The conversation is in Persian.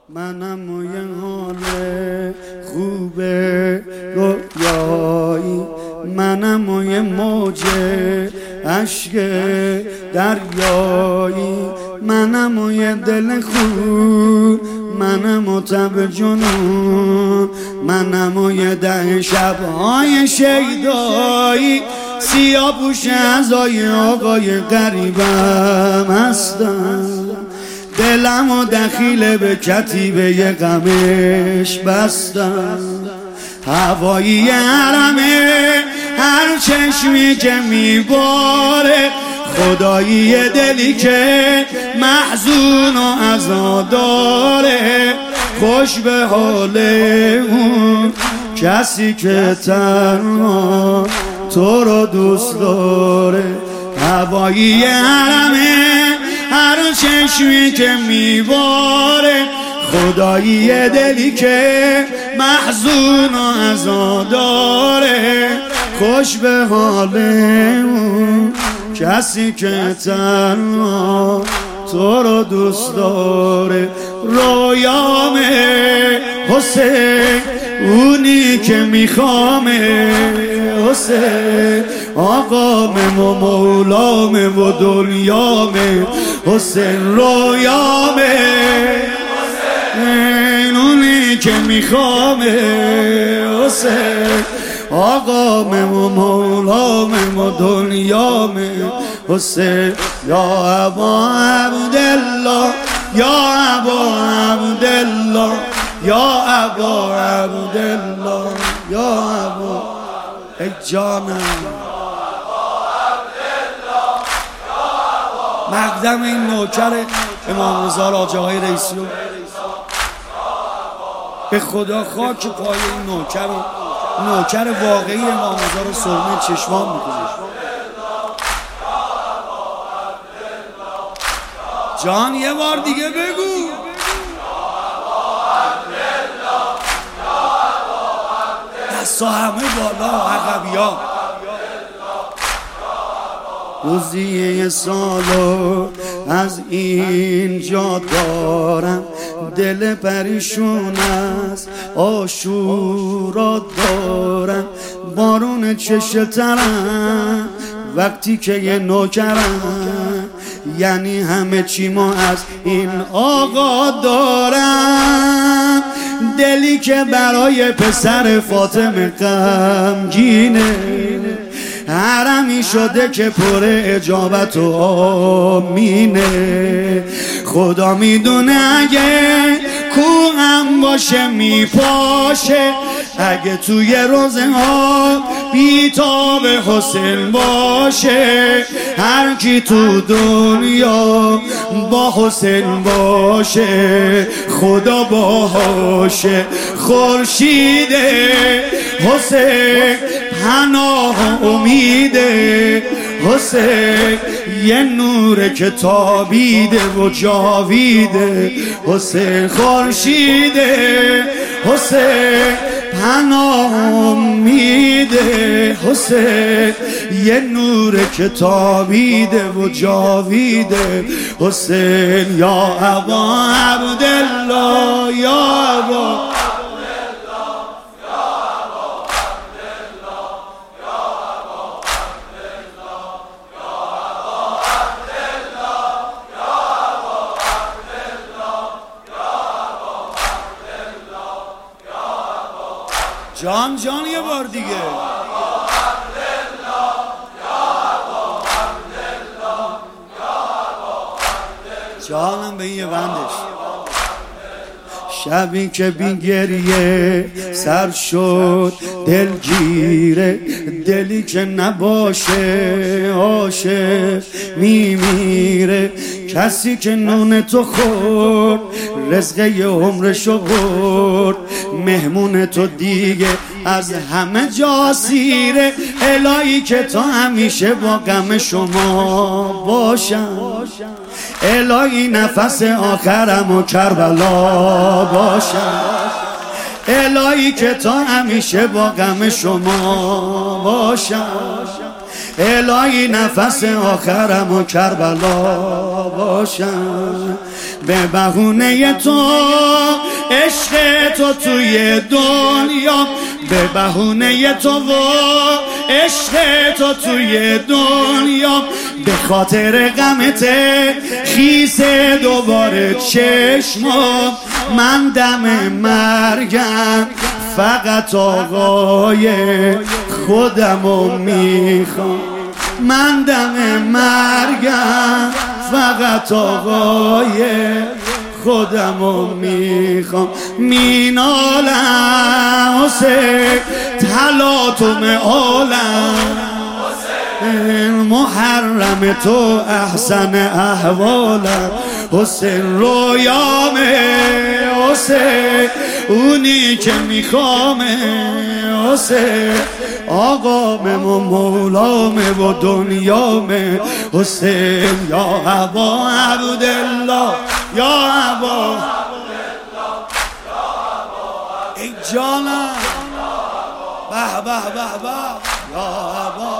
منم و یه حال خوبه رویایی، منم و یه موج عشق دریایی، منم و یه دل خوب، منم و تب جنون، منم و یه 10 شب‌های شیدایی. سیاه پوش اعضای آقای غریبم هستم، دلم و دخیل به کتیبه غمش بستم. هوایی حرمه هر چشمی که میباره، خدایی دلی که محزون و عزاداره. خوش به حال اون کسی که تنها تو رو دوست داره. هوایی حرمه هر چشمی که میباره، خدایی دلی که محزون و عزاداره. خوش به حال اون کسی که تنها تو رو دوست داره. رویامه حسین اونی که میخوامه، حسین آقامه و مولامه و دنیامه. حسین رویامه حسین اونی که میخوامه، حسین آقامه و مولامه و دنیامه. حسین یا ابا عبدالله، یا ابا عبدالله، یا ابا عبدالله، یا ابا ای جانم. مقدم این نوکر امام رضا راجع های رئیسی رو به خدا خاک پای این نوکر واقعی امام رضا رو سرمه چشمان میکنه. جان یه بار دیگه بگو. دستا همه بالا عقبیا. روزی سالو از اینجا دارم، دل پریشون از آشورا دارم. بارون چشترم وقتی که یه نوکرم، یعنی همه چی ما از این آقا دارم. دلی که برای پسر فاطمه غمگینه، حرمی شده که پر اجابت و آمینه. خدا میدونه اگه کوهم باشه میپاشه، اگه توی روزه ها بیتاب حسین باشه. هر کی تو دنیا با حسین باشه، خدا باشه. خورشید حسین پناه امیده، حسین یه نوره که تابیده و جاویده. حسین خورشید حسین پناه امیده، حسین یه نوره که تابیده و جاویده. حسین یا ابا عبدالله، یا ابا جان یه بار دیگه. جانم به این بندش. شبی که بی گریه سر شد دلگیره، دلی که نباشه عاشق میمیره. کسی که نون تو خورد رزقه ی عمرشو برد، مهمون تو دیگه از همه جا سیره. الهی که تا همیشه با غم شما باشم، الهی نفس آخرم و کربلا باشم. الهی که تا همیشه با غم شما باشم، الهی نفس آخرم و کربلا باشم. به بهونه تو عشق تو توی دنیا، به بهونه تو و عشق تو توی دنیا، به خاطر غمت خیس دوباره چشمام، من دم مرگم فقط آقای خودمو میخوام، من دم مرگم فقط آقای خودمو میخوام. مینالم حسین تلاطم عالم، محرم تو احسن احوالم، حسین رویامه، حسین اونی که میخوامه، حسین آقامه و مولامه و دنیامه، حسین یا ابا عبدالله، یا ابا ای جانم، به به به به، یا ابا